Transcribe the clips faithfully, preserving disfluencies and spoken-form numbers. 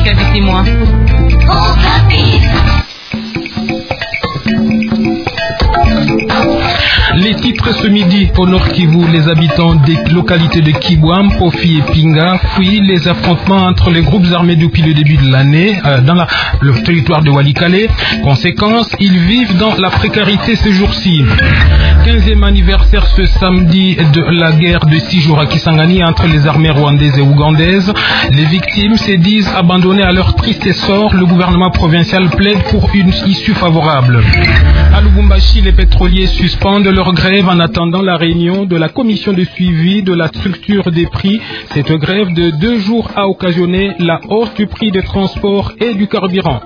Kavitimwa. Les titres ce midi au Nord Kivu, les habitants des localités de Kibouam, Pofi et Pinga fuient les affrontements entre les groupes armés depuis le début de l'année euh, dans la, le territoire de Walikale. Conséquence, ils vivent dans la précarité ces jours-ci. quinzième anniversaire ce samedi de la guerre de six jours à Kisangani entre les armées rwandaises et ougandaises. Les victimes se disent abandonnées à leur triste sort. Le gouvernement provincial plaide pour une issue favorable. À Lubumbashi, les pétroliers suspendent leur grève en attendant la réunion de la commission de suivi de la structure des prix. Cette grève de deux jours a occasionné la hausse du prix des transports et du carburant.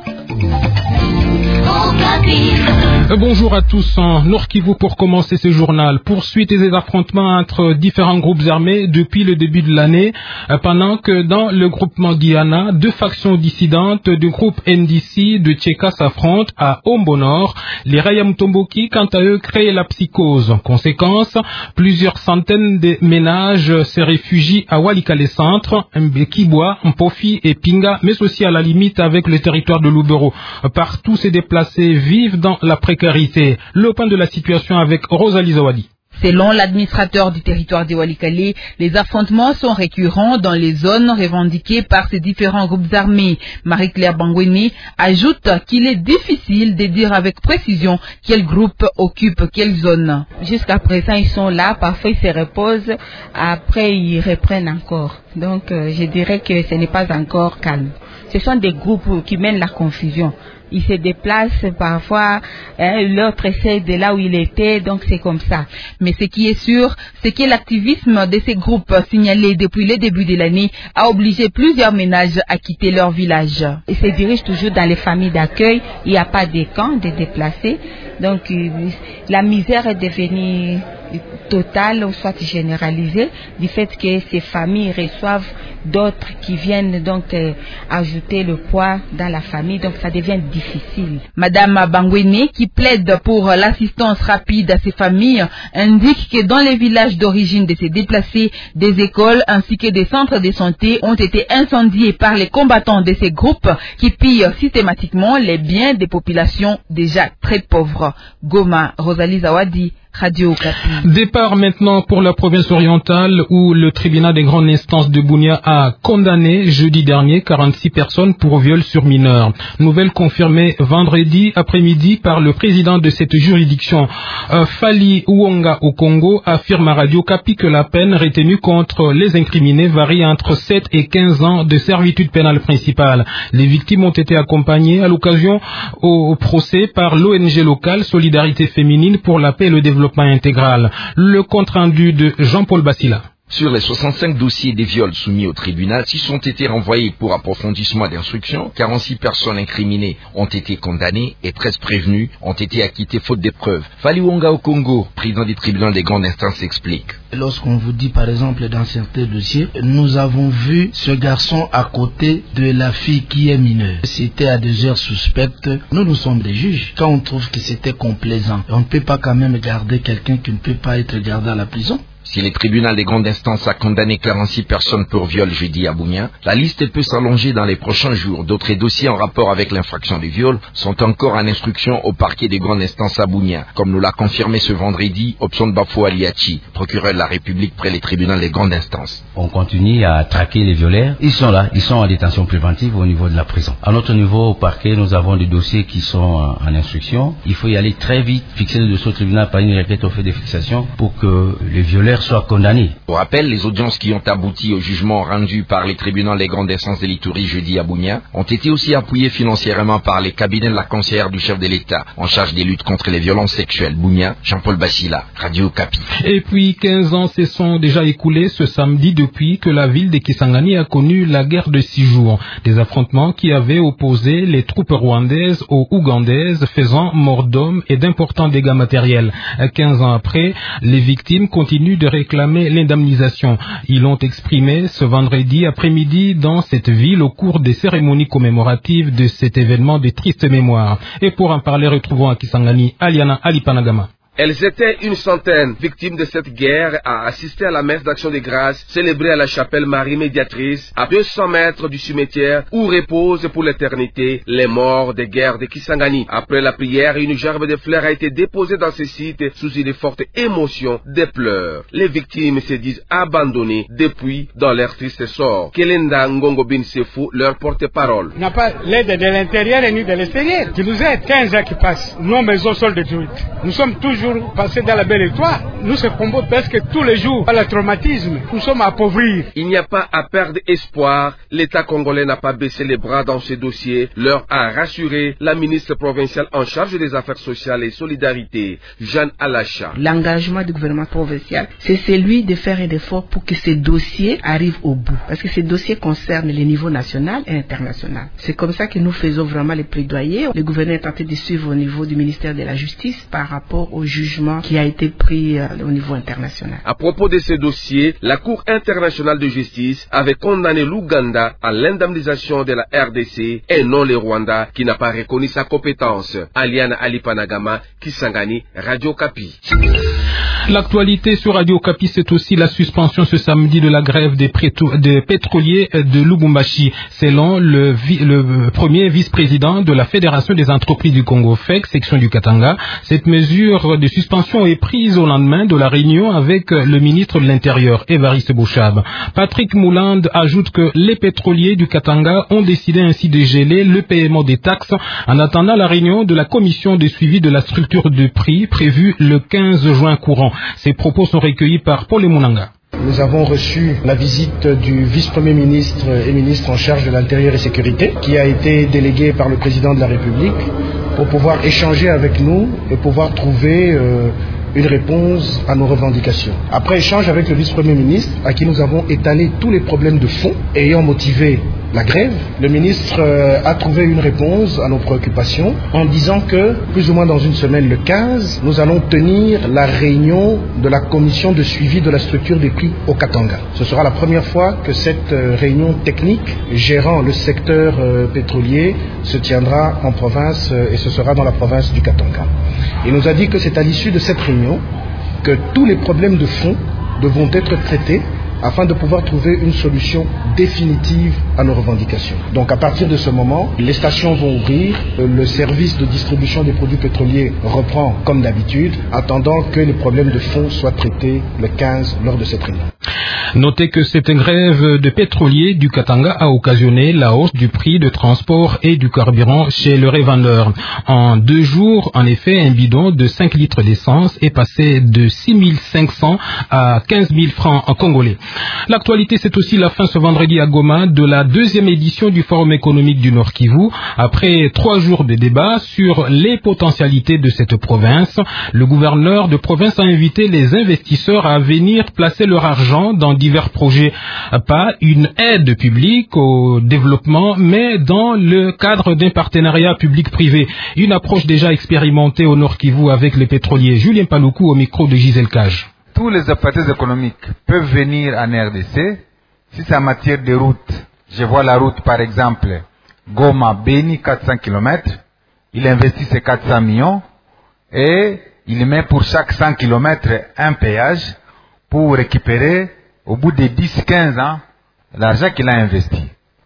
Bonjour à tous, en Nord Kivu pour commencer ce journal. Poursuite des affrontements entre différents groupes armés depuis le début de l'année, pendant que dans le groupement Guyana, deux factions dissidentes du groupe N D C de Tcheka s'affrontent à Ombo Nord. Les Raya Mutomboki, quant à eux, créent la psychose. Conséquence, plusieurs centaines de ménages se réfugient à Walikale Centre, Mbekibwa, Mpofi et Pinga, mais aussi à la limite avec le territoire de Lubero. Partout, ces déplacés vivent dans la précarité. Le point de la situation avec Rosalie Zawadi. Selon l'administrateur du territoire de Walikale, les affrontements sont récurrents dans les zones revendiquées par ces différents groupes armés. Marie-Claire Bangweni ajoute qu'il est difficile de dire avec précision quel groupe occupe quelle zone. Jusqu'à présent, ils sont là, parfois ils se reposent, après ils reprennent encore. Donc euh, je dirais que ce n'est pas encore calme. Ce sont des groupes qui mènent la confusion. Ils se déplacent parfois, hein, l'autre essaie de là où il était, donc c'est comme ça. Mais ce qui est sûr, c'est que l'activisme de ces groupes signalés depuis le début de l'année a obligé plusieurs ménages à quitter leur village. Ils se dirigent toujours dans les familles d'accueil, il n'y a pas de camps de déplacés, donc la misère est devenue totale ou soit généralisée du fait que ces familles reçoivent d'autres qui viennent donc euh, ajouter le poids dans la famille, donc ça devient difficile. Madame Bangwene, qui plaide pour l'assistance rapide à ces familles, indique que dans les villages d'origine de ces déplacés, des écoles ainsi que des centres de santé ont été incendiés par les combattants de ces groupes qui pillent systématiquement les biens des populations déjà très pauvres. Goma, Rosalie Zawadi, Radio Okapi. Départ maintenant pour la province orientale où le tribunal des grandes instances de Bunia a condamné jeudi dernier quarante-six personnes pour viol sur mineurs. Nouvelle confirmée vendredi après-midi par le président de cette juridiction. Euh, Fali Uonga au Congo affirme à Radio Okapi que la peine retenue contre les incriminés varie entre sept et quinze ans de servitude pénale principale. Les victimes ont été accompagnées à l'occasion au, au procès par l'O N G locale Solidarité Féminine pour la paix et le développement intégral. Le compte-rendu de Jean-Paul Bassila. Sur les soixante-cinq dossiers des viols soumis au tribunal, six ont été renvoyés pour approfondissement d'instruction, quarante-six personnes incriminées ont été condamnées et treize prévenus ont été acquittés faute de preuves. Fali Uonga au Congo, président du tribunal des grandes instances, explique. Lorsqu'on vous dit par exemple dans certains dossiers, nous avons vu ce garçon à côté de la fille qui est mineure. C'était à des heures suspectes. Nous, nous sommes des juges. Quand on trouve que c'était complaisant, on ne peut pas quand même garder quelqu'un qui ne peut pas être gardé à la prison. Si le tribunal des grandes instances a condamné quarante-six personnes pour viol jeudi à Bunia, la liste peut s'allonger dans les prochains jours. D'autres dossiers en rapport avec l'infraction du viol sont encore en instruction au parquet des grandes instances à Bunia, comme nous l'a confirmé ce vendredi Opson Bafou Aliachi, procureur de la République près les tribunaux des grandes instances. On continue à traquer les violeurs. Ils sont là, ils sont en détention préventive au niveau de la prison. À notre niveau, au parquet, nous avons des dossiers qui sont en instruction. Il faut y aller très vite, fixer le dossier au tribunal par une requête au fait de fixation pour que les violeurs soit condamné. Pour rappel, les audiences qui ont abouti au jugement rendu par les tribunaux des grandes instances de l'Ituri jeudi à Bunia ont été aussi appuyées financièrement par les cabinets de la conseillère du chef de l'État en charge des luttes contre les violences sexuelles. Bunia, Jean-Paul Bassila, Radio Okapi. Et puis quinze ans se sont déjà écoulés ce samedi depuis que la ville de Kisangani a connu la guerre de six jours. Des affrontements qui avaient opposé les troupes rwandaises aux ougandaises, faisant mort d'hommes et d'importants dégâts matériels. quinze ans après, les victimes continuent de réclamer l'indemnisation. Ils l'ont exprimé ce vendredi après-midi dans cette ville au cours des cérémonies commémoratives de cet événement de triste mémoire. Et pour en parler, retrouvons à Kisangani Aliana Alipanagama. Elles étaient une centaine victimes de cette guerre à assister à la messe d'action des grâces célébrée à la chapelle Marie Médiatrice à deux cents mètres du cimetière où reposent pour l'éternité les morts des guerres de Kisangani. Après la prière, une gerbe de fleurs a été déposée dans ce site sous une forte émotion des pleurs. Les victimes se disent abandonnées depuis dans leur triste sort. Kelenda Ngongo Bin Sefu, leur porte-parole. Il n'y a pas l'aide de l'intérieur ni de l'extérieur qui nous aide. quinze ans qui passent, nos maisons sont détruites. Nous sommes toujours passés dans la belle étoile. Nous se combattons presque tous les jours par le traumatisme. Nous sommes appauvris. Il n'y a pas à perdre espoir. L'État congolais n'a pas baissé les bras dans ce dossier. Leur a rassuré la ministre provinciale en charge des affaires sociales et solidarité, Jeanne Alacha. L'engagement du gouvernement provincial, c'est celui de faire un effort pour que ces dossiers arrivent au bout. Parce que ces dossiers concernent les niveaux national et international. C'est comme ça que nous faisons vraiment les plaidoyers. Le gouvernement est tenté de suivre au niveau du ministère de la Justice par rapport au jugement qui a été pris euh, au niveau international. À propos de ces dossiers, la Cour internationale de justice avait condamné l'Ouganda à l'indemnisation de la R D C et non le Rwanda qui n'a pas reconnu sa compétence. Aliana Alipanagama, Kisangani, Radio Kapi. L'actualité sur Radio Kapi, c'est aussi la suspension ce samedi de la grève des, des pétroliers de Lubumbashi. Selon le, vi le premier vice-président de la Fédération des entreprises du Congo, F E C, section du Katanga, cette mesure de suspension est prise au lendemain de la réunion avec le ministre de l'Intérieur, Évariste Bochab. Patrick Moulande ajoute que les pétroliers du Katanga ont décidé ainsi de geler le paiement des taxes en attendant la réunion de la commission de suivi de la structure de prix prévue le quinze juin courant. Ces propos sont recueillis par Paul Mounanga. Nous avons reçu la visite du vice-premier ministre et ministre en charge de l'Intérieur et Sécurité, qui a été délégué par le président de la République pour pouvoir échanger avec nous et pouvoir trouver euh, une réponse à nos revendications. Après échange avec le vice-premier ministre, à qui nous avons étalé tous les problèmes de fond ayant motivé la grève, le ministre euh, a trouvé une réponse à nos préoccupations en disant que, plus ou moins dans une semaine, le quinze, nous allons tenir la réunion de la commission de suivi de la structure des prix au Katanga. Ce sera la première fois que cette euh, réunion technique gérant le secteur euh, pétrolier se tiendra en province euh, et ce sera dans la province du Katanga. Il nous a dit que c'est à l'issue de cette réunion que tous les problèmes de fond devront être traités afin de pouvoir trouver une solution définitive à nos revendications. Donc à partir de ce moment, les stations vont ouvrir, le service de distribution des produits pétroliers reprend comme d'habitude, attendant que les problèmes de fond soient traités le quinze lors de cette réunion. Notez que cette grève de pétroliers du Katanga a occasionné la hausse du prix de transport et du carburant chez le revendeur. En deux jours, en effet, un bidon de cinq litres d'essence est passé de six mille cinq cents à quinze mille francs en congolais. L'actualité, c'est aussi la fin ce vendredi à Goma de la deuxième édition du Forum économique du Nord Kivu. Après trois jours de débat sur les potentialités de cette province, le gouverneur de province a invité les investisseurs à venir placer leur argent dans divers projets. Pas une aide publique au développement, mais dans le cadre d'un partenariat public-privé. Une approche déjà expérimentée au Nord Kivu avec les pétroliers. Julien Paloukou au micro de Gisèle Cage. Tous les opérateurs économiques peuvent venir en R D C. Si c'est en matière de route, je vois la route par exemple Goma-Beni, quatre cents kilomètres. Il investit ses quatre cents millions et il met pour chaque cent kilomètres un péage pour récupérer au bout de dix à quinze ans l'argent qu'il a investi.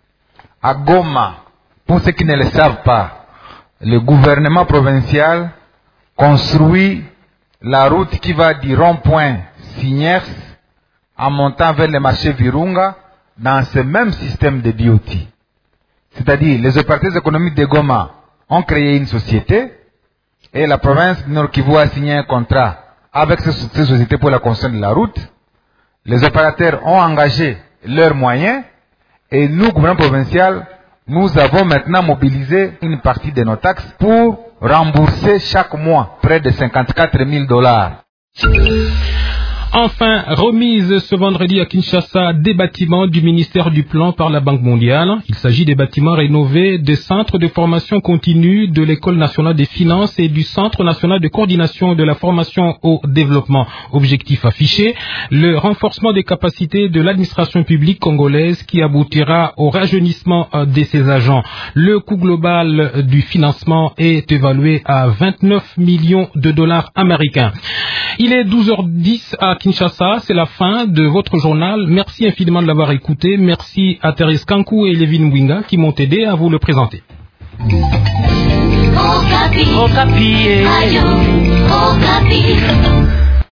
À Goma, pour ceux qui ne le savent pas, le gouvernement provincial construit la route qui va du rond-point Signers en montant vers le marché Virunga dans ce même système de B O T. C'est-à-dire, les opérateurs économiques de Goma ont créé une société et la province du Nord Kivu a signé un contrat avec cette société pour la construction de la route. Les opérateurs ont engagé leurs moyens et nous, gouvernement provincial, nous avons maintenant mobilisé une partie de nos taxes pour rembourser chaque mois près de cinquante-quatre mille dollars. Enfin, remise ce vendredi à Kinshasa des bâtiments du ministère du Plan par la Banque mondiale. Il s'agit des bâtiments rénovés des centres de formation continue de l'École nationale des finances et du Centre national de coordination de la formation au développement. Objectif affiché, le renforcement des capacités de l'administration publique congolaise qui aboutira au rajeunissement de ses agents. Le coût global du financement est évalué à vingt-neuf millions de dollars américains. Il est douze heures dix à Kinshasa, c'est la fin de votre journal. Merci infiniment de l'avoir écouté. Merci à Thérèse Kankou et Lévin Mwinga qui m'ont aidé à vous le présenter. Okapi. Okapi.